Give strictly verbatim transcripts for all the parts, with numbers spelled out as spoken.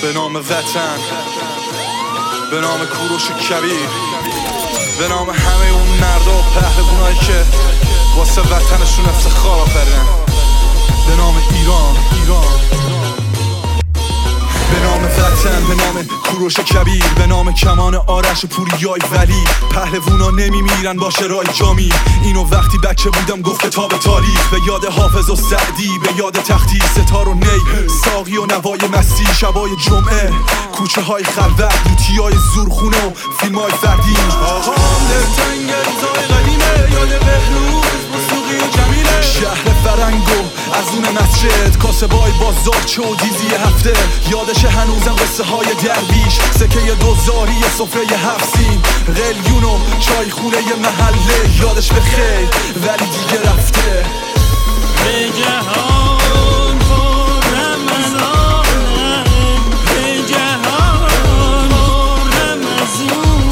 به نام وطن، به نام کوروش کبیر، به نام همه اون مردا و پهلوونایی که واسه وطنشون افتخار آفریدن، به نام ایران ایران به نام وطن، به نام کوروش کبیر، به نام کمان آرش پوریای ولی. پهلوونا نمیمیرن با شرای جامی، اینو وقتی بچه بودم گفت کتاب تاریخ. به یاد حافظ و سعدی، به یاد تختی، ستار و نی، ساقی و نوای مستی، شبای جمعه، کوچه های خلوت، دوتی های زورخونه و فیلم های فردی. آقام دلتنگ روزای قدیمه، یاد بهروز موسیقی جمیله، شهر فرنگو از اون مسجد، کاسبای بازار چه و دیزی هفته. یادش هنوزم قصه های درویش، سکه دوزاری سفره هفسین، قلیون و چای خونه محله. یادش به خیر ولی دیگه رفته. به جهان خورم از آنه، به جهان خورم از اون.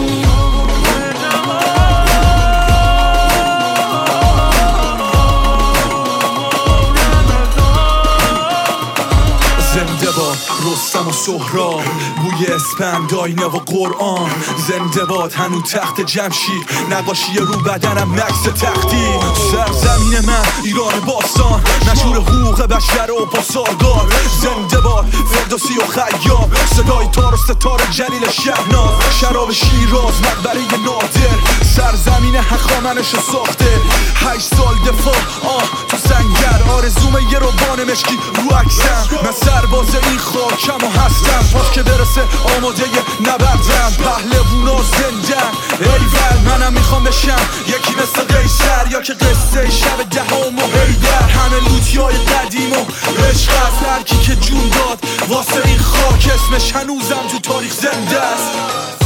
زنده باد رستم و سهراب، بوی اسپند، آینه و قرآن. زنده باد هنو تخت جمشید، نقاشی رو بدنم مکس تختی. سرزمین من ایران باستان، مشهور حقوق بشر و پاسارگار. زنده باد فردوسی و خیام، صدای تار و ستار جلیل شهناز. شراب شیراز مقبره نادر، سرزمین هخامنش ساخته. هشت سال دفاع آه تو سنگر، آرزوم یه روبان مشکی رو عکسم. من سرباز این خاکم و هستم، پاش که برسه آماده نبردم. پهلوونا زندن ایول، منم میخوام بشم یکی مثل قیصر، یا که قصه شب دهم و حیدر. همه لوتی های قدیم و عشق است، هرکی که جون داد واسه این خاک، اسمش هنوزم تو تاریخ زنده است.